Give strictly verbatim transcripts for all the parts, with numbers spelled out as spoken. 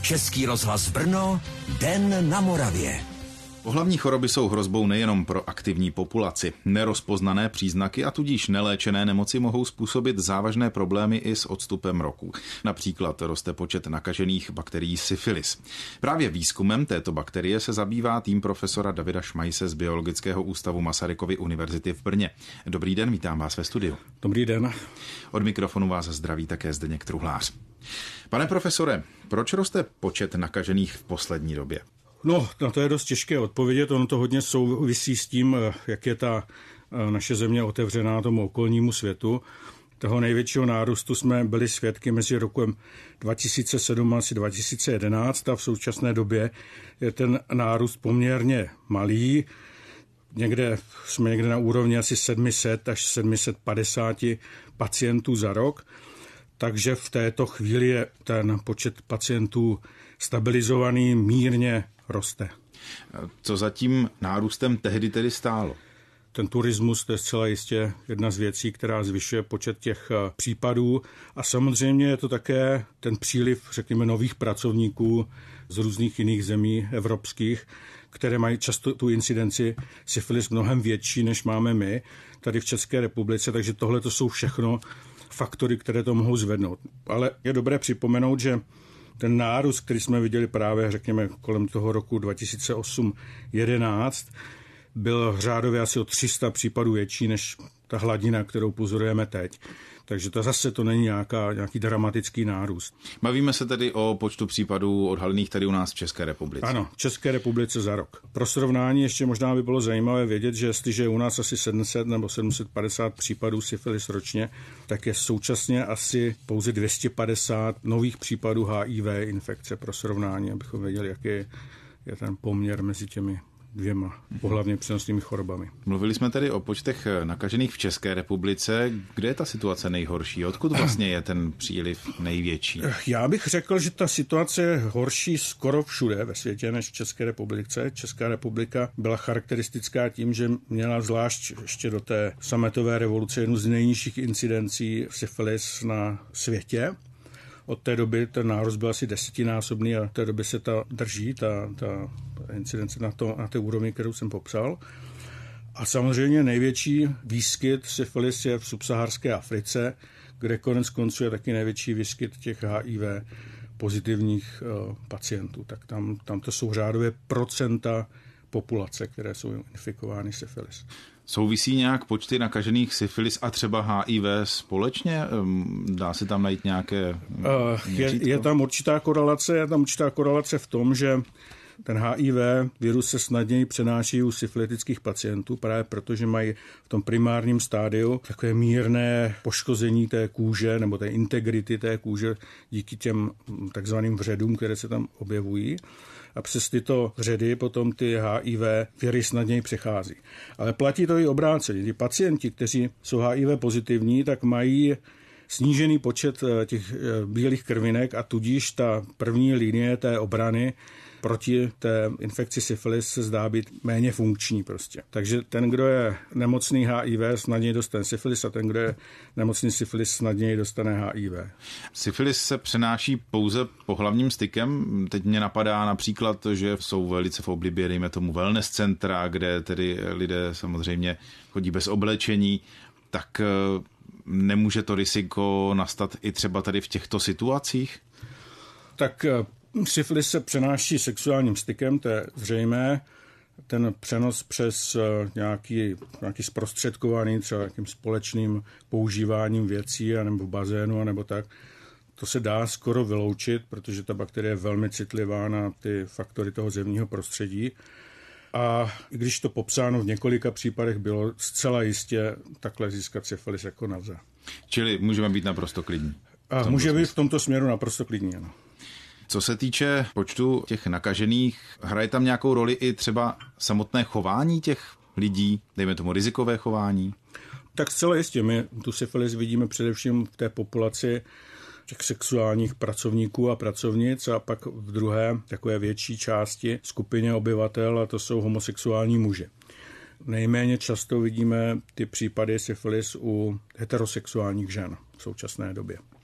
Český rozhlas Brno, Den na Moravě. Pohlavní choroby jsou hrozbou nejenom pro aktivní populaci. Nerozpoznané příznaky a tudíž neléčené nemoci mohou způsobit závažné problémy i s odstupem roku. Například roste počet nakažených bakterií syfilis. Právě výzkumem této bakterie se zabývá tým profesora Davida Šmajse z Biologického ústavu Masarykovy univerzity v Brně. Dobrý den, vítám vás ve studiu. Dobrý den. Od mikrofonu vás zdraví také Zdeněk Truhlář. Pane profesore, proč roste počet nakažených v poslední době? No, na to je dost těžké odpovědět, ono to hodně souvisí s tím, jak je ta naše země otevřená tomu okolnímu světu. Toho největšího nárůstu jsme byli svědky mezi rokem dva tisíce sedm a dva tisíce jedenáct a v současné době je ten nárůst poměrně malý. Někde jsme někde na úrovni asi sedm set až sedm set padesát pacientů za rok. Takže v této chvíli je ten počet pacientů stabilizovaný, mírně roste. Co za tím nárůstem tehdy tedy stálo? Ten turismus, to je zcela jistě jedna z věcí, která zvyšuje počet těch případů. A samozřejmě je to také ten příliv, řekněme, nových pracovníků z různých jiných zemí evropských, které mají často tu incidenci syfilis mnohem větší, než máme my tady v České republice. Takže tohle to jsou všechno faktory, které to mohou zvednout. Ale je dobré připomenout, že ten nárůst, který jsme viděli právě, řekněme, kolem toho roku dva tisíce osm jedenáct, byl řádově asi o tři sta případů větší než ta hladina, kterou pozorujeme teď. Takže to zase to není nějaká, nějaký dramatický nárůst. Bavíme se tedy o počtu případů odhalených tady u nás v České republice. Ano, v České republice za rok. Pro srovnání ještě možná by bylo zajímavé vědět, že jestliže je u nás asi sedm set nebo sedm set padesát případů syfilis ročně, tak je současně asi pouze dvě stě padesát nových případů H I V infekce pro srovnání, abychom věděli, jaký je ten poměr mezi těmi dvěma pohlavně přenosnými chorobami. Mluvili jsme tedy o počtech nakažených v České republice. Kde je ta situace nejhorší? Odkud vlastně je ten příliv největší? Já bych řekl, že ta situace je horší skoro všude ve světě než v České republice. Česká republika byla charakteristická tím, že měla zvlášť ještě do té sametové revoluce jednu z nejnižších incidencí syfilis na světě. Od té doby ten nárůst byl asi desetinásobný a od té doby se ta drží, ta, ta incidence na, to, na té úrovni, kterou jsem popsal. A samozřejmě největší výskyt syfilis je v subsaharské Africe, kde konec konců je taky největší výskyt těch H I V pozitivních uh, pacientů. Tak tam, tam to jsou řádově procenta populace, které jsou infikovány syfilis. Souvisí nějak počty nakažených syfilis a třeba H I V společně? Dá se tam najít nějaké uh, je, je tam určitá korelace, je tam určitá korelace v tom, že ten H I V virus se snadněji přenáší u syfilitických pacientů, právě protože mají v tom primárním stádiu takové mírné poškození té kůže nebo té integrity té kůže díky těm takzvaným vředům, které se tam objevují. A přes tyto vředy potom ty H I V viry snadněji přechází. Ale platí to i obráceně. Ty pacienti, kteří jsou H I V pozitivní, tak mají snížený počet těch bílých krvinek a tudíž ta první linie té obrany proti té infekci syfilis se zdá být méně funkční prostě. Takže ten, kdo je nemocný H I V, snadněji dostane syfilis a ten, kdo je nemocný syfilis, snadněji dostane H I V. Syfilis se přenáší pouze pohlavním stykem. Teď mě napadá například, že jsou velice v oblibě, dejme tomu wellness centra, kde tedy lidé samozřejmě chodí bez oblečení, tak nemůže to riziko nastat i třeba tady v těchto situacích? Tak syfilis se přenáší sexuálním stykem, to je zřejmé. Ten přenos přes nějaký, nějaký zprostředkovaný, třeba nějakým společným používáním věcí, anebo v bazénu, anebo tak, to se dá skoro vyloučit, protože ta bakterie je velmi citlivá na ty faktory toho zemního prostředí. A i když to popsáno v několika případech bylo, zcela jistě takhle získat syfilis jako nelze. Čili můžeme být naprosto klidní. A může být v tomto směru naprosto klidní, ano. Co se týče počtu těch nakažených, hraje tam nějakou roli i třeba samotné chování těch lidí, dejme tomu rizikové chování? Tak zcela jistě. My tu syfilis vidíme především v té populaci těch sexuálních pracovníků a pracovnic a pak v druhé takové větší části skupině obyvatel a to jsou homosexuální muži. Nejméně často vidíme ty případy syfilis u heterosexuálních žen v současné době.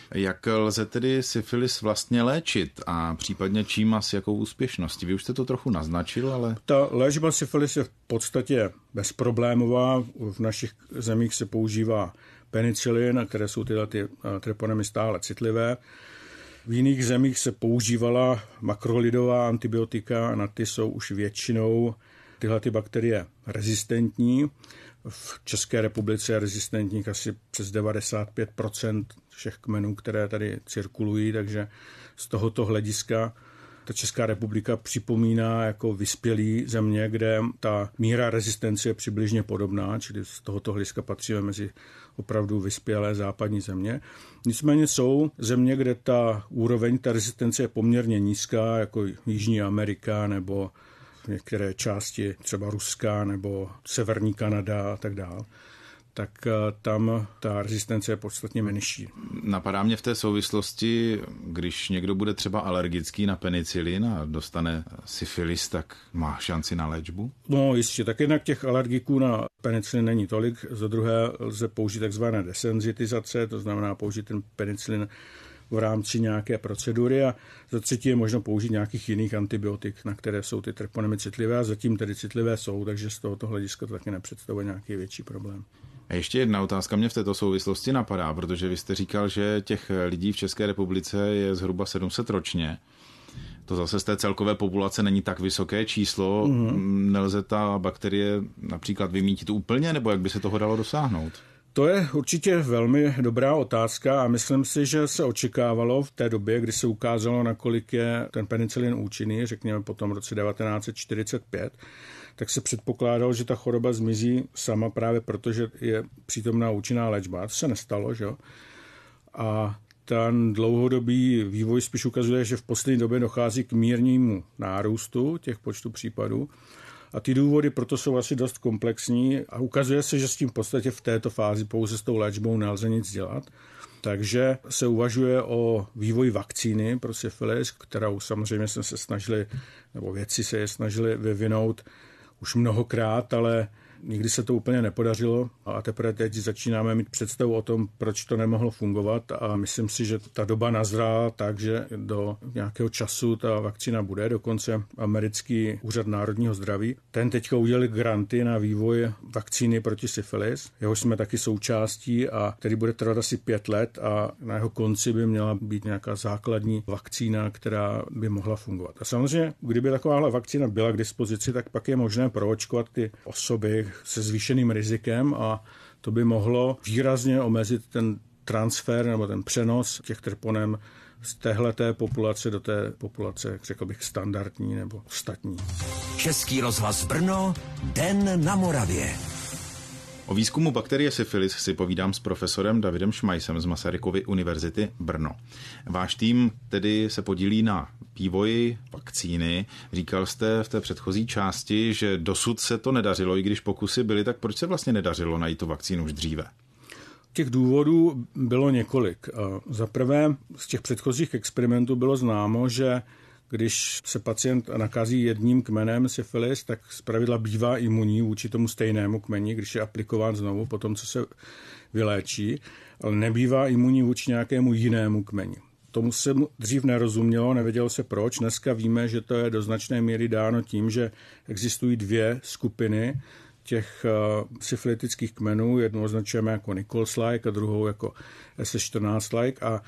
Jak lze tedy syfilis vlastně léčit a případně čím a s jakou úspěšností? Vy už jste to trochu naznačil, ale... Ta léčba syfilis je v podstatě bezproblémová. V našich zemích se používá penicilin, na které jsou tyhle ty treponemy stále citlivé. V jiných zemích se používala makrolidová antibiotika a na ty jsou už většinou tyhle ty bakterie rezistentní. V České republice je rezistentních asi přes devadesát pět procent všech kmenů, které tady cirkulují, takže z tohoto hlediska ta Česká republika připomíná jako vyspělý země, kde ta míra rezistence je přibližně podobná, čili z tohoto hlediska patříme mezi opravdu vyspělé západní země. Nicméně jsou země, kde ta úroveň ta rezistence je poměrně nízká, jako Jižní Amerika nebo některé části třeba Ruska nebo Severní Kanada a tak dále, tak tam ta rezistence je podstatně menší. Napadá mě v té souvislosti, když někdo bude třeba alergický na penicilin a dostane syfilis, tak má šanci na léčbu? No jistě, tak jednak těch alergiků na penicilin není tolik, za druhé lze použít takzvané desenzitizace, to znamená použít ten penicilin v rámci nějaké procedury a za třetí je možno použít nějakých jiných antibiotik, na které jsou ty treponemy citlivé a zatím tedy citlivé jsou, takže z tohoto hlediska to taky nepředstavuje nějaký větší problém. A ještě jedna otázka mě v této souvislosti napadá, protože vy jste říkal, že těch lidí v České republice je zhruba sedm set ročně. To zase z té celkové populace není tak vysoké číslo. Mm-hmm. Nelze ta bakterie například vymítit úplně, nebo jak by se toho dalo dosáhnout? To je určitě velmi dobrá otázka a myslím si, že se očekávalo v té době, kdy se ukázalo, nakolik je ten penicilin účinný, řekněme potom v roce devatenáct set čtyřicet pět, tak se předpokládalo, že ta choroba zmizí sama právě proto, že je přítomná účinná léčba. To se nestalo, že? A ten dlouhodobý vývoj spíš ukazuje, že v poslední době dochází k mírnému nárůstu těch počtu případů. A ty důvody proto jsou asi dost komplexní a ukazuje se, že s tím v podstatě v této fázi pouze s tou léčbou nelze nic dělat. Takže se uvažuje o vývoji vakcíny pro syfilis, kterou samozřejmě jsme se snažili, nebo vědci se je snažili vyvinout už mnohokrát, ale nikdy se to úplně nepodařilo a teprve teď začínáme mít představu o tom, proč to nemohlo fungovat a myslím si, že ta doba nazrála tak, že do nějakého času ta vakcína bude, dokonce americký úřad národního zdraví. Ten teďka udělali granty na vývoj vakcíny proti syfilis, jehož jsme taky součástí a který bude trvat asi pět let a na jeho konci by měla být nějaká základní vakcína, která by mohla fungovat. A samozřejmě, kdyby takováhle vakcína byla k dispozici, tak pak je možné proočkovat ty osoby se zvýšeným rizikem a to by mohlo výrazně omezit ten transfer nebo ten přenos těch treponem z téhleté populace do té populace, řekl bych, standardní nebo ostatní. Český rozhlas Brno, Den na Moravě. O výzkumu bakterie syfilis si povídám s profesorem Davidem Šmajsem z Masarykovy univerzity Brno. Váš tým tedy se podílí na vývoji vakcíny. Říkal jste v té předchozí části, že dosud se to nedařilo, i když pokusy byly, tak proč se vlastně nedařilo najít tu vakcínu už dříve? Těch důvodů bylo několik. Za prvé, z těch předchozích experimentů bylo známo, že když se pacient nakazí jedním kmenem syfilis, tak zpravidla bývá imunní vůči tomu stejnému kmeni, když je aplikován znovu po tom, co se vyléčí, ale nebývá imunní vůči nějakému jinému kmeni. Tomu se dřív nerozumělo, nevědělo se proč. Dneska víme, že to je do značné míry dáno tím, že existují dvě skupiny těch syfilitických kmenů. Jednu označujeme jako Nichols-like a druhou jako S čtrnáct-like a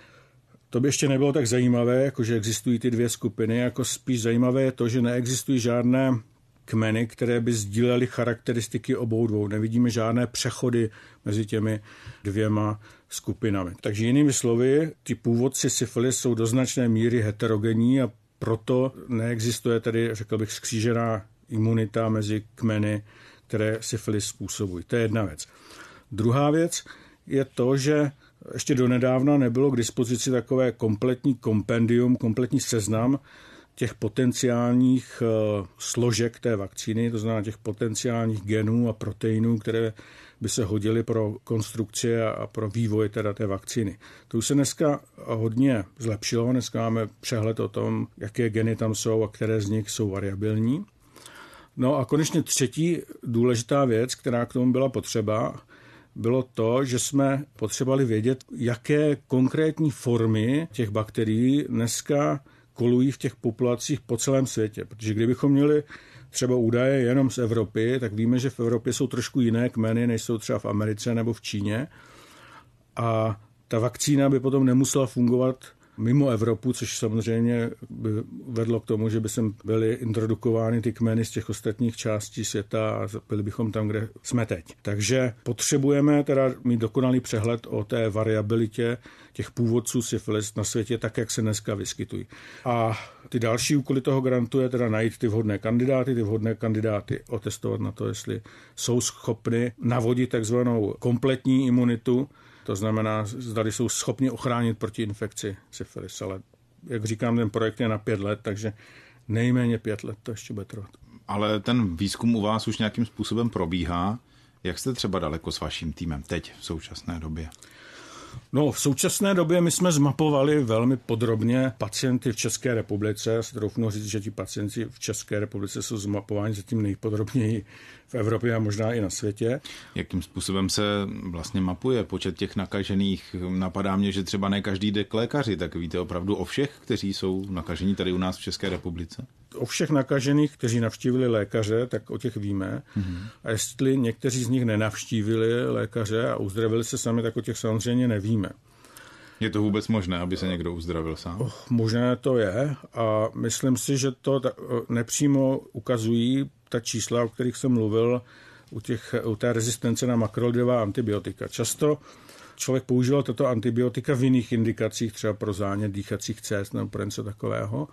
to by ještě nebylo tak zajímavé, jako že existují ty dvě skupiny, jako spíš zajímavé je to, že neexistují žádné kmeny, které by sdílely charakteristiky obou dvou. Nevidíme žádné přechody mezi těmi dvěma skupinami. Takže jinými slovy, ty původci syfilis jsou do značné míry heterogenní a proto neexistuje tedy, řekl bych, skřížená imunita mezi kmeny, které syfilis způsobují. To je jedna věc. Druhá věc je to, že ještě donedávna nebylo k dispozici takové kompletní kompendium, kompletní seznam těch potenciálních složek té vakcíny, to znamená těch potenciálních genů a proteinů, které by se hodily pro konstrukci a pro vývoj teda té vakcíny. To už se dneska hodně zlepšilo, dneska máme přehled o tom, jaké geny tam jsou a které z nich jsou variabilní. No a konečně třetí důležitá věc, která k tomu byla potřeba, bylo to, že jsme potřebovali vědět, jaké konkrétní formy těch bakterií dneska kolují v těch populacích po celém světě. Protože kdybychom měli třeba údaje jenom z Evropy, tak víme, že v Evropě jsou trošku jiné kmeny, než jsou třeba v Americe nebo v Číně. A ta vakcína by potom nemusela fungovat mimo Evropu, což samozřejmě by vedlo k tomu, že by sem byly introdukovány ty kmeny z těch ostatních částí světa a byli bychom tam, kde jsme teď. Takže potřebujeme teda mít dokonalý přehled o té variabilitě těch původců syfilis na světě, tak, jak se dneska vyskytují. A ty další úkoly toho grantu je teda najít ty vhodné kandidáty, ty vhodné kandidáty otestovat na to, jestli jsou schopni navodit takzvanou kompletní imunitu. To znamená, zdali jsou schopni ochránit proti infekci syfilis, ale jak říkám, ten projekt je na pět let, takže nejméně pět let to ještě bude trvat. Ale ten výzkum u vás už nějakým způsobem probíhá. Jak jste třeba daleko s vaším týmem teď v současné době? No, v současné době my jsme zmapovali velmi podrobně pacienty v České republice. Já si troufnu říct, že ti pacienti v České republice jsou zmapováni zatím nejpodrobněji v Evropě a možná i na světě. Jakým způsobem se vlastně mapuje počet těch nakažených? Napadá mě, že třeba ne každý jde k lékaři, tak víte opravdu o všech, kteří jsou nakažení tady u nás v České republice? O všech nakažených, kteří navštívili lékaře, tak o těch víme. Mm-hmm. A jestli někteří z nich nenavštívili lékaře a uzdravili se sami, tak o těch samozřejmě nevíme. Je to vůbec možné, aby se někdo uzdravil sám? Oh, možné to je a myslím si, že to nepřímo ukazují ta čísla, o kterých jsem mluvil, u, těch, u té rezistence na makronidová antibiotika. Často člověk používal tato antibiotika v jiných indikacích, třeba pro zánět dýchacích cest nebo pro něco takového.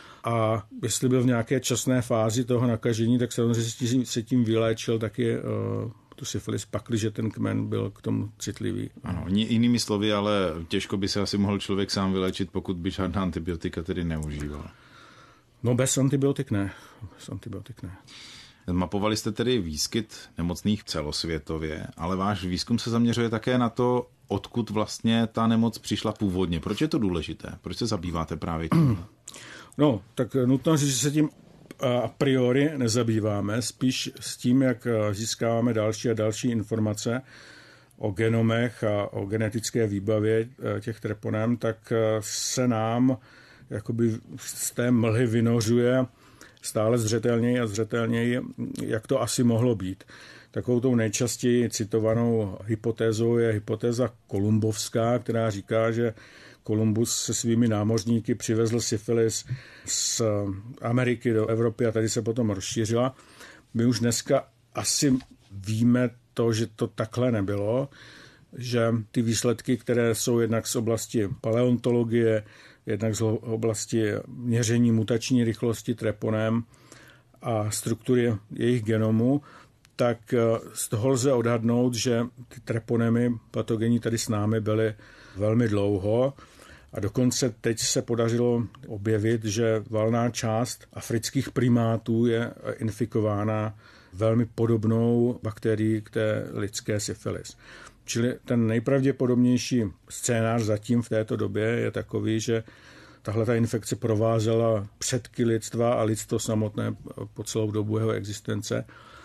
A jestli byl v nějaké časné fázi toho nakažení, tak samozřejmě se tím vyléčil taky uh, tu syfilis, pakliže ten kmen byl k tomu citlivý. Ano, jinými slovy, ale těžko by se asi mohl člověk sám vyléčit, pokud by žádná antibiotika tedy neužíval. No bez antibiotik ne. Bez antibiotik ne. Mapovali jste tedy výskyt nemocných celosvětově, ale váš výzkum se zaměřuje také na to, odkud vlastně ta nemoc přišla původně. Proč je to důležité? Proč se zabýváte právě tím? No, tak nutno říct, že se tím a priori nezabýváme, spíš s tím, jak získáváme další a další informace o genomech a o genetické výbavě těch treponem, tak se nám jakoby z té mlhy vynořuje stále zřetelněji a zřetelněji, jak to asi mohlo být. Takovou tou nejčastěji citovanou hypotézou je hypotéza kolumbovská, která říká, že Kolumbus se svými námořníky přivezl syfilis z Ameriky do Evropy a tady se potom rozšířila. My už dneska asi víme to, že to takhle nebylo, že ty výsledky, které jsou jednak z oblasti paleontologie, jednak z oblasti měření mutační rychlosti treponem a struktury jejich genomu, tak z toho lze odhadnout, že ty treponemy patogenní tady s námi byly velmi dlouho a dokonce teď se podařilo objevit, že valná část afrických primátů je infikována velmi podobnou bakterií k té lidské syfilis. Čili ten nejpravděpodobnější scénář zatím v této době je takový, že tahle ta infekce provázela předky lidstva a lidstvo samotné po celou dobu jeho existence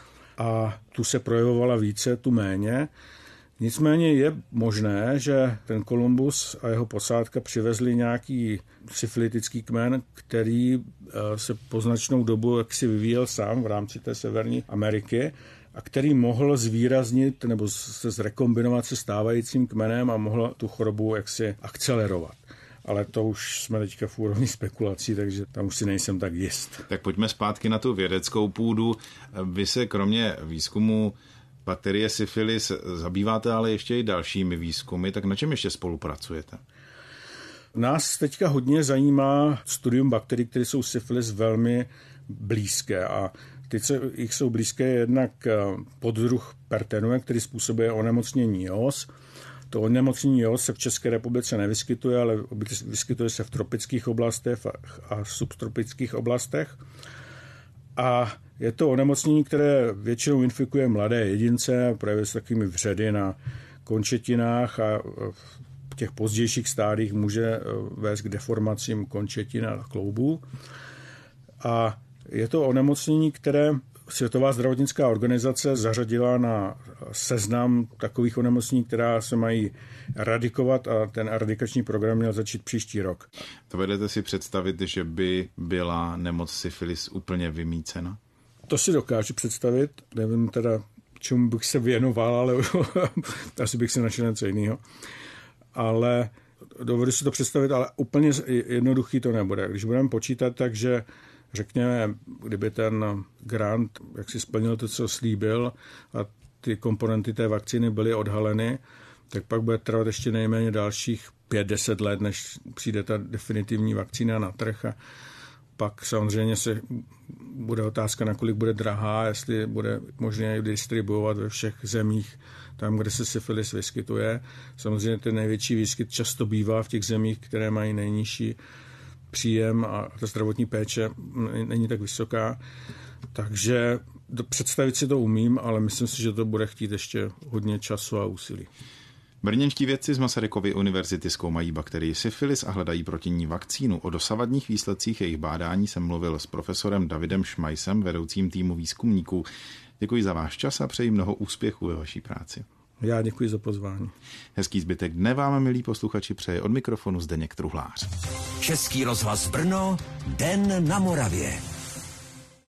a tu se projevovala více, tu méně. Nicméně je možné, že ten Kolumbus a jeho posádka přivezli nějaký syfilitický kmen, který se po značnou dobu jaksi vyvíjel sám v rámci té Severní Ameriky a který mohl zvýraznit nebo se zrekombinovat se stávajícím kmenem a mohl tu chorobu jaksi akcelerovat. Ale to už jsme teďka v úrovni spekulací, takže tam už si nejsem tak jist. Tak pojďme zpátky na tu vědeckou půdu. Vy se kromě výzkumu bakterie syfilis zabýváte ale ještě i dalšími výzkumy, tak na čem ještě spolupracujete? Nás teďka hodně zajímá studium bakterií, které jsou syfilis velmi blízké a ty, co jich jsou blízké, je jednak poddruh pertenue, který způsobuje onemocnění józ. To onemocnění józ se v České republice nevyskytuje, ale vyskytuje se v tropických oblastech a subtropických oblastech. A je to onemocnění, které většinou infikuje mladé jedince, projevuje se takovými vředy na končetinách a v těch pozdějších stádiích může vést k deformacím končetin a kloubů. A je to onemocnění, které Světová zdravotnická organizace zařadila na seznam takových onemocnění, která se mají eradikovat, a ten eradikační program měl začít příští rok. To vedete si představit, že by byla nemoc syfilis úplně vymýcena? To si dokážu představit, nevím teda, čemu bych se věnoval, ale asi bych se našel něco jiného. Ale dovedu si to představit, ale úplně jednoduchý to nebude. Když budeme počítat, takže řekněme, kdyby ten grant jak si splnil to, co slíbil, a ty komponenty té vakcíny byly odhaleny, tak pak bude trvat ještě nejméně dalších pět deset let, než přijde ta definitivní vakcína na trh. A pak samozřejmě se bude otázka, nakolik bude drahá, jestli bude možné distribuovat ve všech zemích, tam, kde se syfilis vyskytuje. Samozřejmě ten největší výskyt často bývá v těch zemích, které mají nejnižší příjem a ta zdravotní péče není tak vysoká. Takže představit si to umím, ale myslím si, že to bude chtít ještě hodně času a úsilí. Brněnští vědci z Masarykovy univerzity zkoumají bakterii syfilis a hledají proti ní vakcínu. O dosavadních výsledcích jejich bádání jsem mluvil s profesorem Davidem Šmajsem, vedoucím týmu výzkumníků. Děkuji za váš čas a přeji mnoho úspěchů ve vaší práci. Já děkuji za pozvání. Hezký zbytek dne vám, milí posluchači, přeje od mikrofonu Zdeněk Truhlář. Český rozhlas Brno, Den na Moravě.